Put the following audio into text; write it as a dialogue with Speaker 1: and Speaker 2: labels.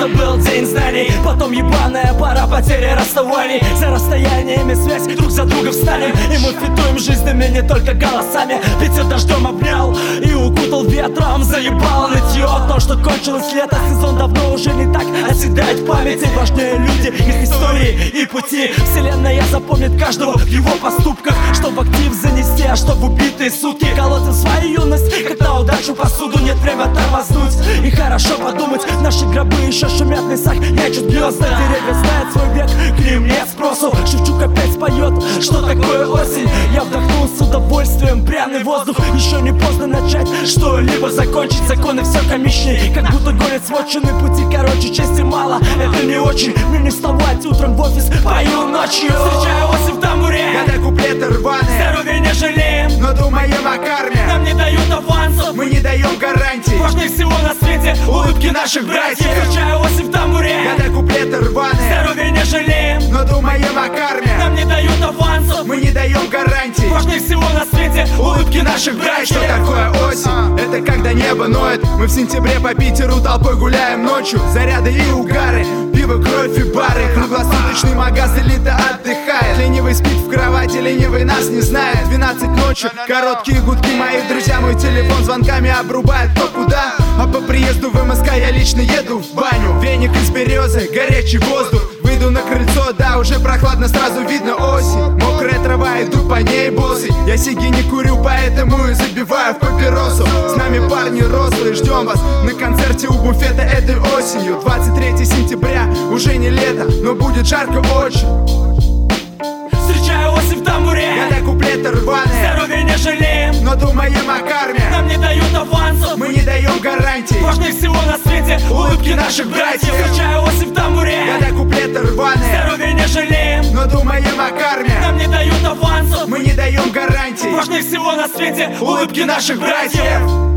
Speaker 1: Это был день знаний, потом ебаная пара потери расставаний. За расстояниями связь, друг за друга встанем, и мы фитуем жизнями, не только голосами. Ветер дождем обнял и укутал ветром. Заебало нытье о том, что кончилось лето. Сезон давно уже не так оседает в памяти. Важнее люди, их истории и пути. Вселенная запомнит каждого в его поступках. Что в актив занести, а что в убитые сутки. Колотим свою юность, как на удачу посуду. Нет время тормознуть и хорошо подумать. Наши гробы еще шумят в лесах, ячут гнезда. Деревья знают свой век, к ним нет спросу. Шевчук опять поет, что такое осень. Я вдохнул с удовольствием пряный воздух. Еще не поздно начать что-либо закончить. Законы все комичней, как будто гонят сводчины пути. Короче, чести мало, это не очень. Мне не вставать утром в офис, пою ночью. Встречаю осень в тамбуре,
Speaker 2: когда куплеты рваные,
Speaker 1: здоровья не жалеем,
Speaker 2: но думаем о карме.
Speaker 1: нам не дают авансов,
Speaker 2: мы не даем гарантий.
Speaker 1: Важнее всего на свете улыбки наших братьев. Встречаю осень в тамбуре,
Speaker 2: когда куплеты рваные,
Speaker 1: здоровья не жалеем,
Speaker 2: но думаем о карме.
Speaker 1: нам не дают авансов,
Speaker 2: мы не даем гарантий.
Speaker 1: Важнее всего на свете улыбки наших братьев.
Speaker 2: Что такое осень? Это когда небо ноет. Мы в сентябре по Питеру толпой гуляем ночью. Заряды и угары, пиво, кровь и бары. Круглосуточный магаз, элита отдыхает. Ленивый спит в кровати, ленивый нас не знает. 12 ночи, короткие гудки. Мои друзья мой телефон звонками обрубает кто куда. А по приезду в МСК я лично еду в баню. Веник из березы, горячий воздух. Выйду на крыльцо, да, уже прохладно, сразу видно осень. Мокрая трава, иду по ней босый. Я сиги не курю, поэтому и забиваю в папиросу. С нами парни рослые, ждем вас на концерте у буфета этой осенью. 23 сентября, уже не лето, но будет жарко очень.
Speaker 1: Встречаю осень в тамбуре,
Speaker 2: когда куплеты рваные,
Speaker 1: здоровья не жалеем,
Speaker 2: но думаем о карме.
Speaker 1: нам не дают авансов,
Speaker 2: мы не даем гарантий.
Speaker 1: Важнее всего на свете улыбки наших братьев. Встречаю осень в тамбуре,
Speaker 2: когда куплеты рваные,
Speaker 1: здоровья не жалеем,
Speaker 2: но думаем о карме.
Speaker 1: нам не дают авансов,
Speaker 2: мы не даем гарантий.
Speaker 1: важнее всего на свете улыбки наших братьев.